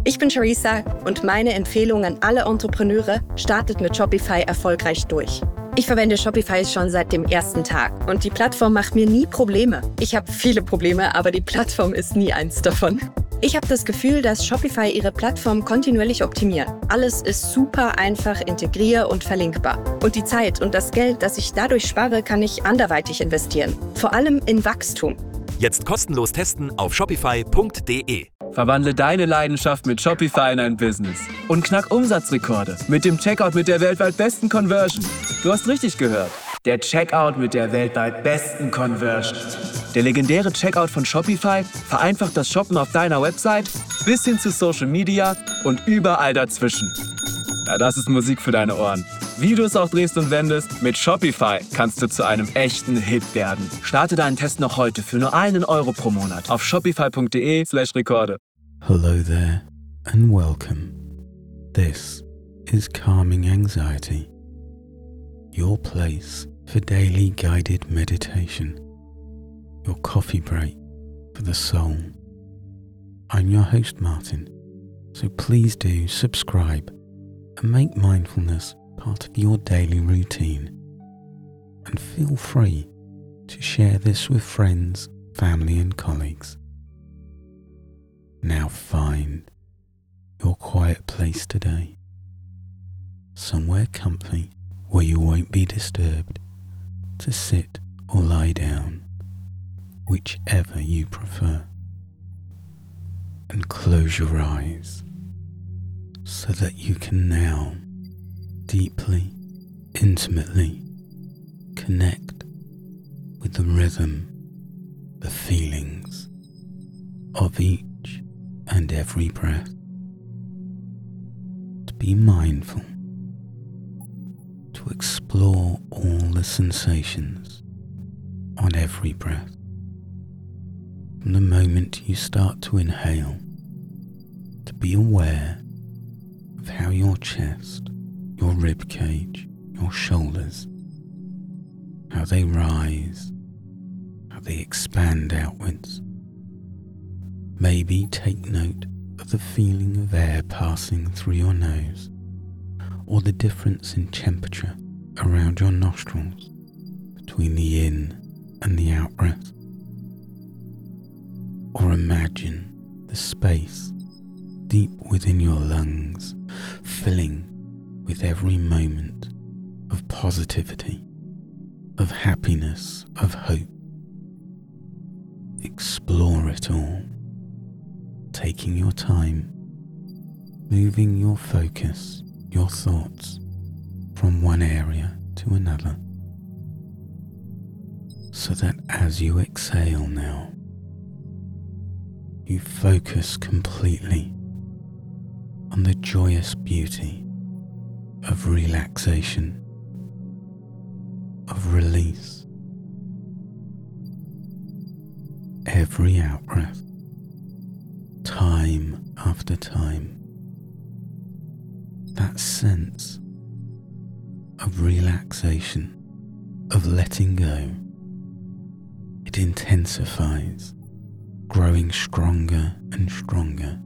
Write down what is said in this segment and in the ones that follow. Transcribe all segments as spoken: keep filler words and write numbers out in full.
Ich bin Charissa und meine Empfehlung an alle Entrepreneure: startet mit Shopify erfolgreich durch. Ich verwende Shopify schon seit dem ersten Tag und die Plattform macht mir nie Probleme. Ich habe viele Probleme, aber die Plattform ist nie eins davon. Ich habe das Gefühl, dass Shopify ihre Plattform kontinuierlich optimiert. Alles ist super einfach integrier- und verlinkbar. Und die Zeit und das Geld, das ich dadurch spare, kann ich anderweitig investieren. Vor allem in Wachstum. Jetzt kostenlos testen auf shopify punkt de. Verwandle deine Leidenschaft mit Shopify in ein Business und knack Umsatzrekorde mit dem Checkout mit der weltweit besten Conversion. Du hast richtig gehört. Der Checkout mit der weltweit besten Conversion. Der legendäre Checkout von Shopify vereinfacht das Shoppen auf deiner Website bis hin zu Social Media und überall dazwischen. Na, das ist Musik für deine Ohren. Wie du es auch drehst und wendest, mit Shopify kannst du zu einem echten Hit werden. Starte deinen Test noch heute für nur einen Euro pro Monat auf shopify punkt de slash rekorde. Hello there and welcome. This is Calming Anxiety, your place for daily guided meditation, your coffee break for the soul. I'm your host Martin, so please do subscribe and make mindfulness part of your daily routine, and feel free to share this with friends, family and colleagues. Now find your quiet place today, somewhere comfy where you won't be disturbed, to sit or lie down, whichever you prefer, and close your eyes so that you can now deeply, intimately connect with the rhythm, the feelings of each and every breath. To be mindful, to explore all the sensations on every breath. From the moment you start to inhale, to be aware of how your chest, your rib cage, your shoulders, how they rise, how they expand outwards. Maybe take note of the feeling of air passing through your nose, or the difference in temperature around your nostrils between the in and the out breath. Or imagine the space deep within your lungs filling with every moment of positivity, of happiness, of hope. Explore it all, taking your time, moving your focus, your thoughts from one area to another, so that as you exhale now, you focus completely on the joyous beauty of relaxation, of release. Every out-breath, time after time, that sense of relaxation, of letting go, it intensifies, growing stronger and stronger.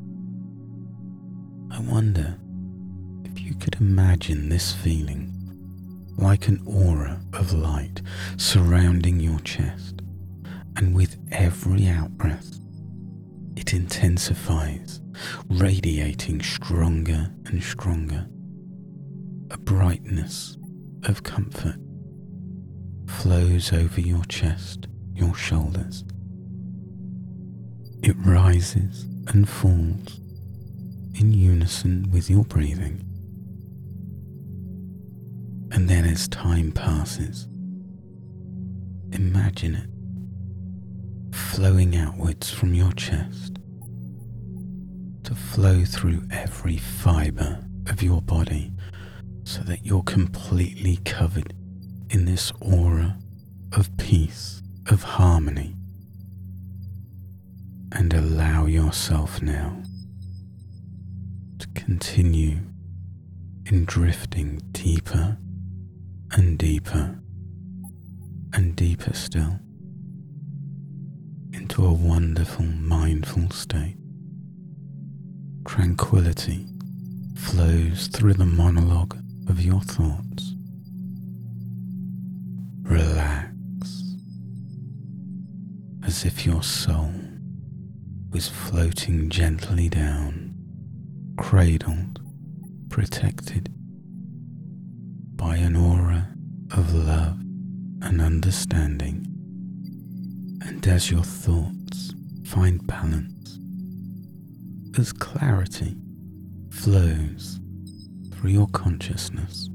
I wonder if you could imagine this feeling like an aura of light surrounding your chest, and with every out-breath, it intensifies, radiating stronger and stronger. A brightness of comfort flows over your chest, your shoulders. It rises and falls in unison with your breathing. And then as time passes, imagine it flowing outwards from your chest to flow through every fibre of your body, so that you're completely covered in this aura of peace, of harmony. And allow yourself now to continue in drifting deeper and deeper and deeper still into a wonderful mindful state. Tranquility flows through the monologue of your thoughts. Relax, as if your soul was floating gently down, cradled, protected by an aura of love and understanding. And as your thoughts find balance, as clarity flows through your consciousness,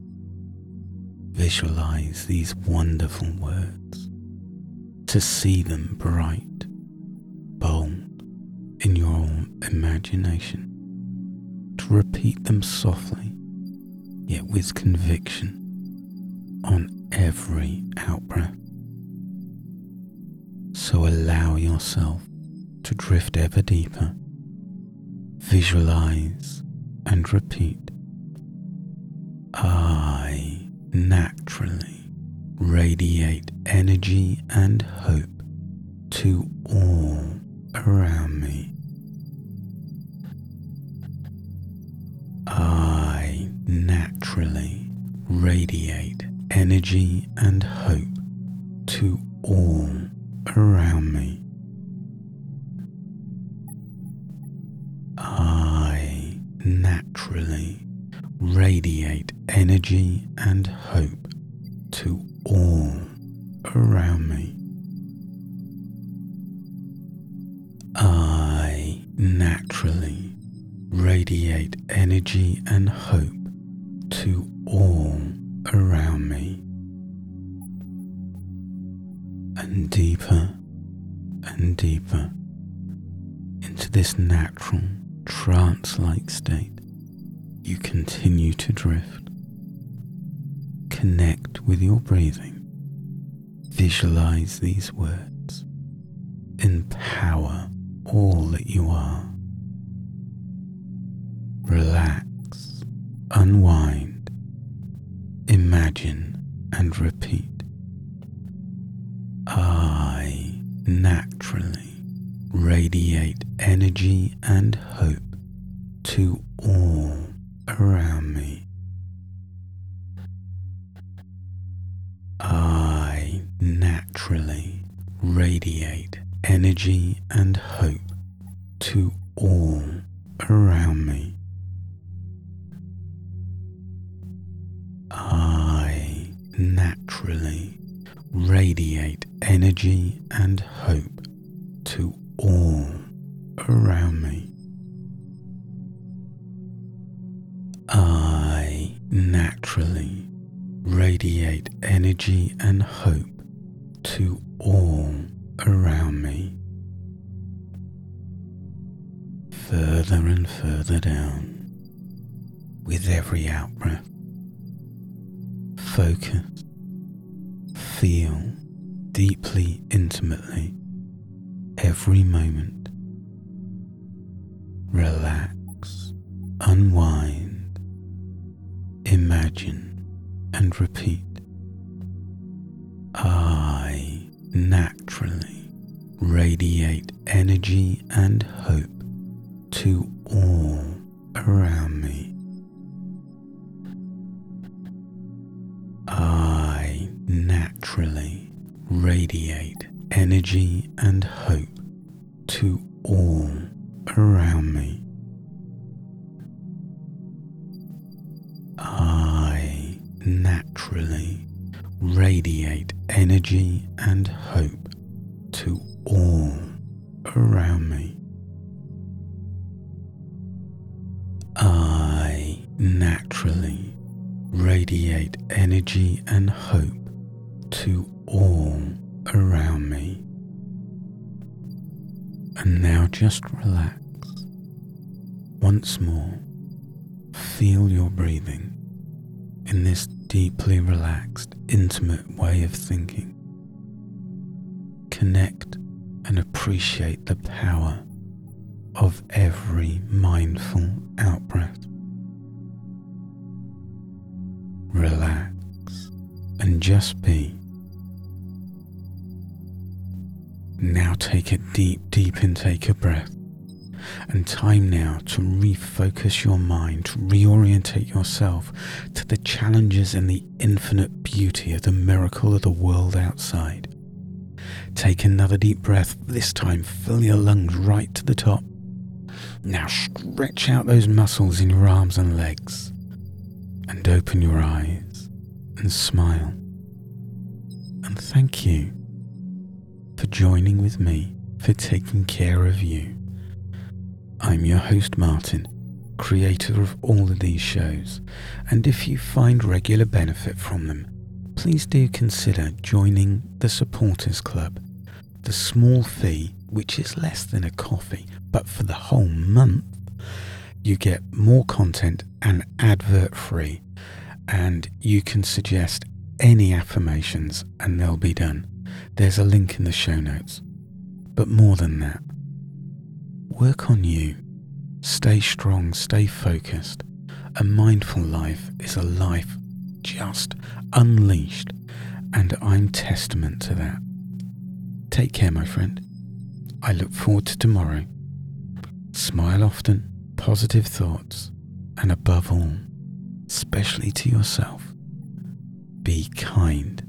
visualize these wonderful words, to see them bright, bold in your imagination, to repeat them softly, yet with conviction, on every out-breath. So allow yourself to drift ever deeper. Visualize and repeat. I naturally radiate energy and hope to all around me. I naturally radiate energy and hope to all around me. I naturally radiate energy and hope to all around me. I naturally radiate energy and hope to all around me. And deeper and deeper into this natural trance-like state, you continue to drift. Connect with your breathing. Visualize these words. Empower all that you are. Relax, unwind, imagine and repeat. I naturally radiate energy and hope to all around me. I naturally radiate energy and hope to all around me. I naturally radiate energy and hope to all around me. I naturally radiate energy and hope to all around me. Further and further down with every out-breath. Focus. Feel deeply, intimately, every moment. Relax, unwind, imagine and repeat. I naturally radiate energy and hope to all around me. I naturally radiate energy and hope to all around me. I naturally radiate energy and hope to all around me. I naturally radiate energy and hope to all around me. And now just relax. Once more, feel your breathing in this deeply relaxed, intimate way of thinking. Connect and appreciate the power of every mindful out-breath. Relax and just be. Now take a deep, deep intake of breath and time now to refocus your mind, to reorientate yourself to the challenges and the infinite beauty of the miracle of the world outside. Take another deep breath. This time, fill your lungs right to the top. Now stretch out those muscles in your arms and legs, and open your eyes and smile. And thank you for joining with me for taking care of you. I'm your host Martin, creator of all of these shows, and if you find regular benefit from them, please do consider joining the Supporters Club. The small fee, which is less than a coffee, but for the whole month, you get more content and advert free, and you can suggest any affirmations and they'll be done. There's a link in the show notes. But more than that, work on you. Stay strong, stay focused. A mindful life is a life just unleashed, and I'm testament to that. Take care, my friend. I look forward to tomorrow. Smile often, positive thoughts, and above all, especially to yourself, be kind